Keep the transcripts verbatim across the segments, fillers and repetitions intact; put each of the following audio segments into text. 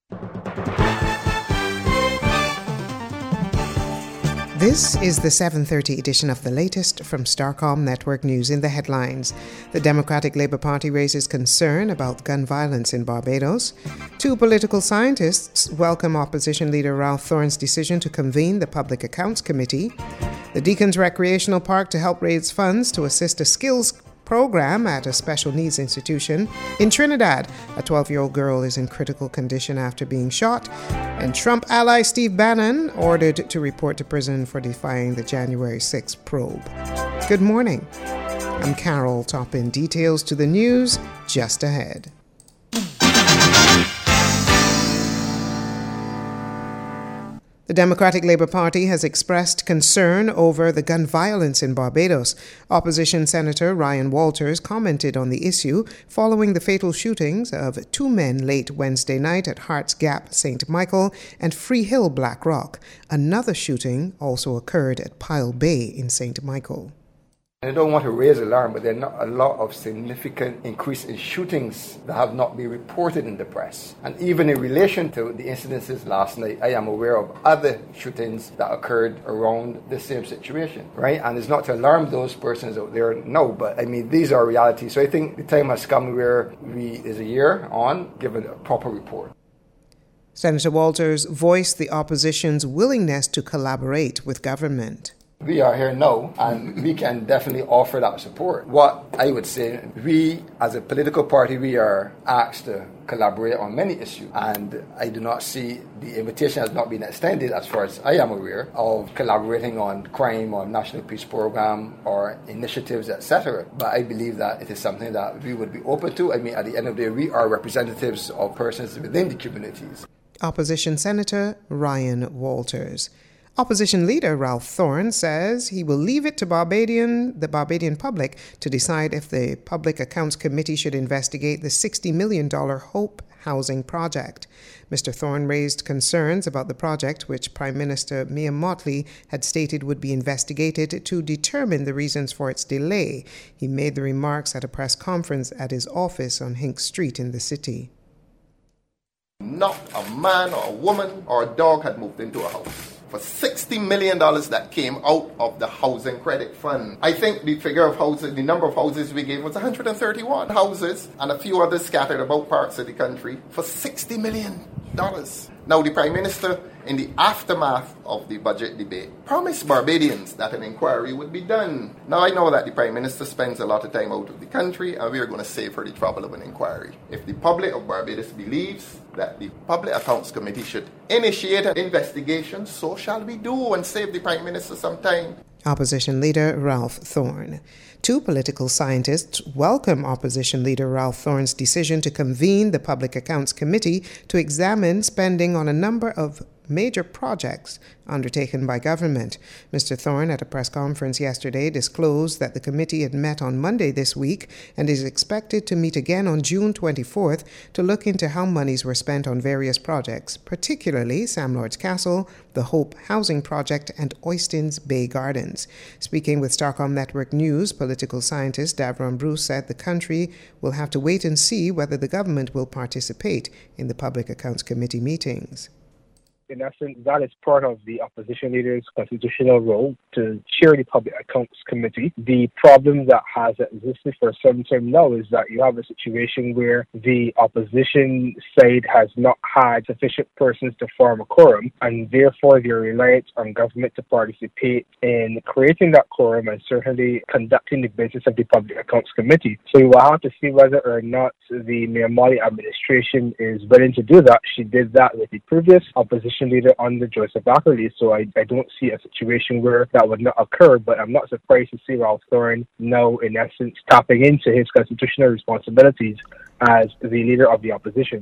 This is the seven thirty edition of the latest from Starcom Network News. In the headlines, the Democratic Labour Party raises concern about gun violence in Barbados. Two political scientists welcome opposition leader Ralph Thorne's decision to convene the Public Accounts Committee. The Deacons Recreational Park to help raise funds to assist a skills program at a special needs institution. In Trinidad, a twelve-year-old girl is in critical condition after being shot. And Trump ally Steve Bannon ordered to report to prison for defying the January sixth probe. Good morning. I'm Carol. Top in details to the news just ahead. The Democratic Labour Party has expressed concern over the gun violence in Barbados. Opposition Senator Ryan Walters commented on the issue following the fatal shootings of two men late Wednesday night at Harts Gap, Saint Michael, and Freehill, Black Rock. Another shooting also occurred at Pile Bay in Saint Michael. I don't want to raise alarm, but there are not a lot of significant increase in shootings that have not been reported in the press. And even in relation to the incidences last night, I am aware of other shootings that occurred around the same situation, right? And it's not to alarm those persons out there, no, but I mean, these are realities. So I think the time has come where we, is a year on, given a proper report. Senator Walters voiced the opposition's willingness to collaborate with government. We are here now, and we can definitely offer that support. What I would say, we as a political party, we are asked to collaborate on many issues, and I do not see the invitation has not been extended, as far as I am aware, of collaborating on crime or national peace program or initiatives, et cetera. But I believe that it is something that we would be open to. I mean, at the end of the day, we are representatives of persons within the communities. Opposition Senator Ryan Walters. Opposition leader Ralph Thorne says he will leave it to Barbadian, the Barbadian public to decide if the Public Accounts Committee should investigate the sixty million dollars Hope housing project. Mister Thorne raised concerns about the project, which Prime Minister Mia Mottley had stated would be investigated to determine the reasons for its delay. He made the remarks at a press conference at his office on Hinks Street in the city. Not a man or a woman or a dog had moved into a house. For sixty million dollars that came out of the Housing Credit Fund. I think the figure of houses, the number of houses we gave was one hundred thirty-one houses and a few others scattered about parts of the country for sixty million dollars. Now, the Prime Minister, in the aftermath of the budget debate, promised Barbadians that an inquiry would be done. Now, I know that the Prime Minister spends a lot of time out of the country, and we are going to save her the trouble of an inquiry. If the public of Barbados believes that the Public Accounts Committee should initiate an investigation, so shall we do, and save the Prime Minister some time. Opposition leader Ralph Thorne. Two political scientists welcome opposition leader Ralph Thorne's decision to convene the Public Accounts Committee to examine spending on a number of major projects undertaken by government. Mister Thorne, at a press conference yesterday, disclosed that the committee had met on Monday this week and is expected to meet again on June twenty-fourth to look into how monies were spent on various projects, particularly Sam Lord's Castle, the Hope Housing Project, and Oyston's Bay Gardens. Speaking with Starcom Network News, political scientist Davron Bruce said the country will have to wait and see whether the government will participate in the Public Accounts Committee meetings. In essence, that is part of the opposition leader's constitutional role to chair the Public Accounts Committee. The problem that has existed for some time now is that you have a situation where the opposition side has not had sufficient persons to form a quorum, and therefore they're reliant on government to participate in creating that quorum and certainly conducting the business of the Public Accounts Committee. So we will have to see whether or not the Mia Mottley administration is willing to do that. She did that with the previous opposition leader under Joseph Ackerley, so I, I don't see a situation where that would not occur, but I'm not surprised to see Ralph Thorne now, in essence, tapping into his constitutional responsibilities as the leader of the opposition.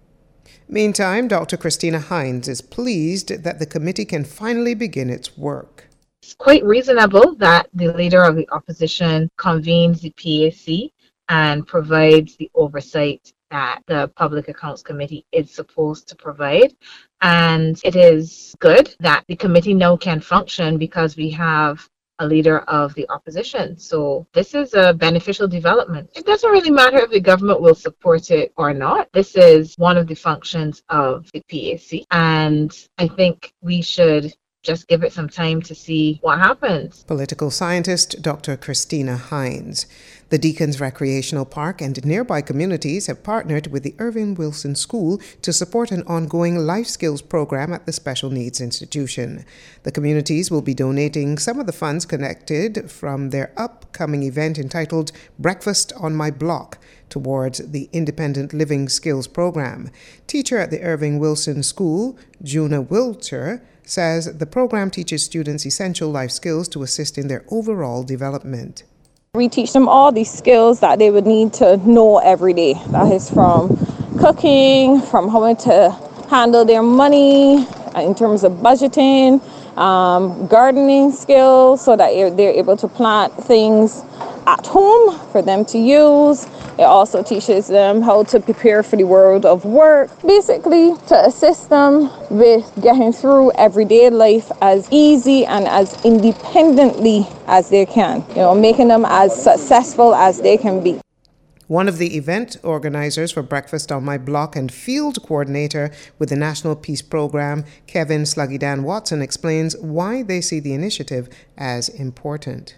Meantime, Doctor Christina Hines is pleased that the committee can finally begin its work. It's quite reasonable that the leader of the opposition convenes the P A C and provides the oversight that the Public Accounts Committee is supposed to provide. And it is good that the committee now can function because we have a leader of the opposition. So this is a beneficial development. It doesn't really matter if the government will support it or not. This is one of the functions of the P A C. And I think we should just give it some time to see what happens. Political scientist Doctor Christina Hines. The Deacons Recreational Park and nearby communities have partnered with the Irving Wilson School to support an ongoing life skills program at the Special Needs Institution. The communities will be donating some of the funds connected from their upcoming event entitled Breakfast on My Block towards the Independent Living Skills Program. Teacher at the Irving Wilson School, Juna Wilcher, says the program teaches students essential life skills to assist in their overall development. We teach them all these skills that they would need to know every day. That is from cooking, from how to handle their money in terms of budgeting, um, gardening skills so that they're able to plant things at home for them to use. It also teaches them how to prepare for the world of work, basically to assist them with getting through everyday life as easy and as independently as they can, you know, making them as successful as they can be. One of the event organizers for Breakfast on My Block and field coordinator with the National Peace Program, Kevin Sluggy-Dan Watson, explains why they see the initiative as important.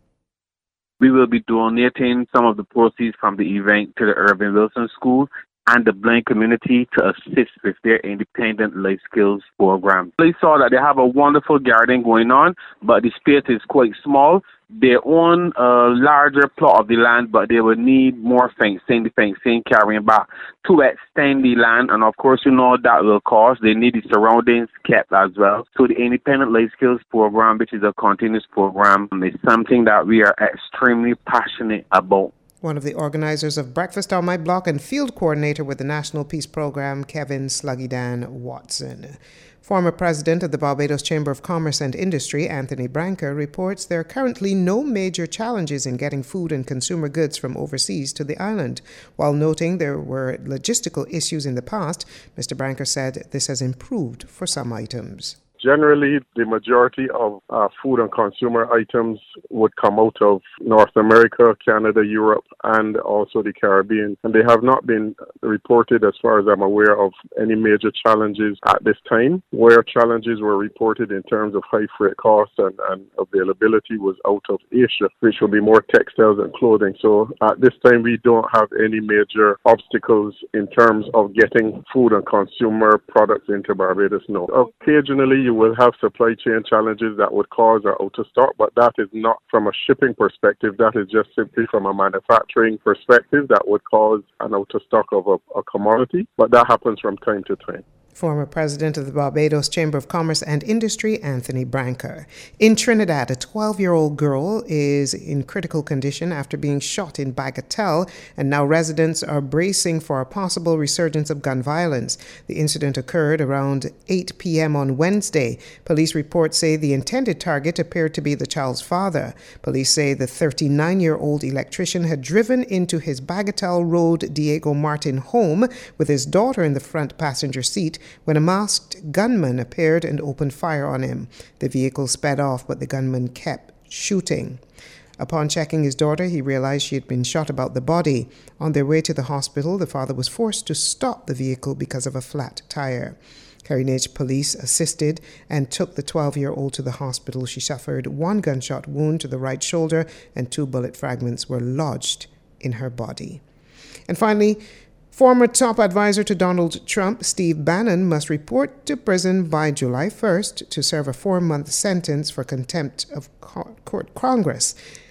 We will be donating some of the proceeds from the event to the Irving Wilson School and the blind community to assist with their independent life skills program. They saw that they have a wonderful garden going on, but the space is quite small. They own a larger plot of the land, but they will need more fencing, the fencing carrying back to extend the land. And of course, you know that will cost. They need the surroundings kept as well. So the Independent Life Skills Program, which is a continuous program, is something that we are extremely passionate about. One of the organizers of Breakfast on My Block and field coordinator with the National Peace Program, Kevin Sluggy-Dan Watson. Former president of the Barbados Chamber of Commerce and Industry, Anthony Branca, reports there are currently no major challenges in getting food and consumer goods from overseas to the island. While noting there were logistical issues in the past, Mister Branca said this has improved for some items. Generally, the majority of uh, food and consumer items would come out of North America, Canada, Europe, and also the Caribbean. And they have not been reported, as far as I'm aware, of any major challenges at this time. Where challenges were reported in terms of high freight costs and, and availability was out of Asia, which will be more textiles and clothing. So at this time, we don't have any major obstacles in terms of getting food and consumer products into Barbados, no. Occasionally, you will have supply chain challenges that would cause our out of stock, but that is not from a shipping perspective. That is just simply from a manufacturing perspective that would cause an out of stock of a, a commodity, but that happens from time to time. Former president of the Barbados Chamber of Commerce and Industry, Anthony Branca. In Trinidad, a twelve-year-old girl is in critical condition after being shot in Bagatelle, and now residents are bracing for a possible resurgence of gun violence. The incident occurred around eight p.m. on Wednesday. Police reports say the intended target appeared to be the child's father. Police say the thirty-nine-year-old electrician had driven into his Bagatelle Road Diego Martin home with his daughter in the front passenger seat when a masked gunman appeared and opened fire on him. The vehicle sped off, but the gunman kept shooting. Upon checking his daughter, he realized she had been shot about the body. On their way to the hospital, the father was forced to stop the vehicle because of a flat tire. Carriage police assisted and took the twelve-year-old to the hospital. She suffered one gunshot wound to the right shoulder and two bullet fragments were lodged in her body. And finally, former top advisor to Donald Trump, Steve Bannon, must report to prison by July first to serve a four-month sentence for contempt of court Congress.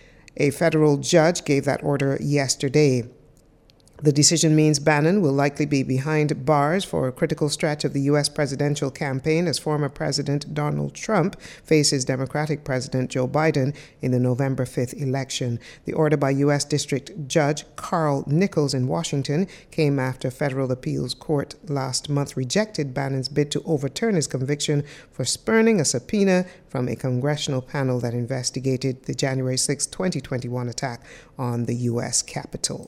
A federal judge gave that order yesterday. The decision means Bannon will likely be behind bars for a critical stretch of the U S presidential campaign as former President Donald Trump faces Democratic President Joe Biden in the November fifth election. The order by U S District Judge Carl Nichols in Washington came after a federal appeals court last month rejected Bannon's bid to overturn his conviction for spurning a subpoena from a congressional panel that investigated the January sixth, twenty twenty-one attack on the U S Capitol.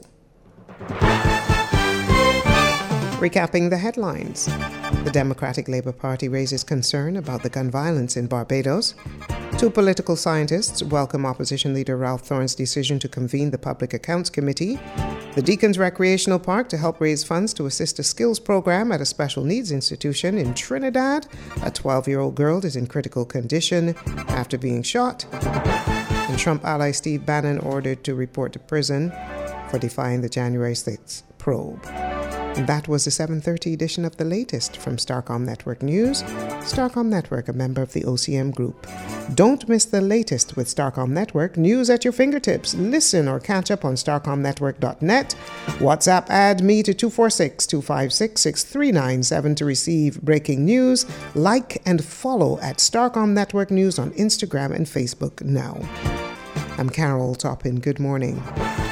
Recapping the headlines. The Democratic Labour Party raises concern about the gun violence in Barbados. Two political scientists welcome opposition leader Ralph Thorne's decision to convene the Public Accounts Committee. The Deacons Recreational Park to help raise funds to assist a skills program at a special needs institution in Trinidad. A twelve-year-old girl is in critical condition after being shot. And Trump ally Steve Bannon ordered to report to prison for defying the January sixth probe. And that was the seven thirty edition of The Latest from Starcom Network News. Starcom Network, a member of the O C M Group. Don't miss the latest with Starcom Network. News at your fingertips. Listen or catch up on starcom network dot net. WhatsApp add me to two four six, two five six, six three nine seven to receive breaking news. Like and follow at Starcom Network News on Instagram and Facebook now. I'm Carol Toppin. Good morning.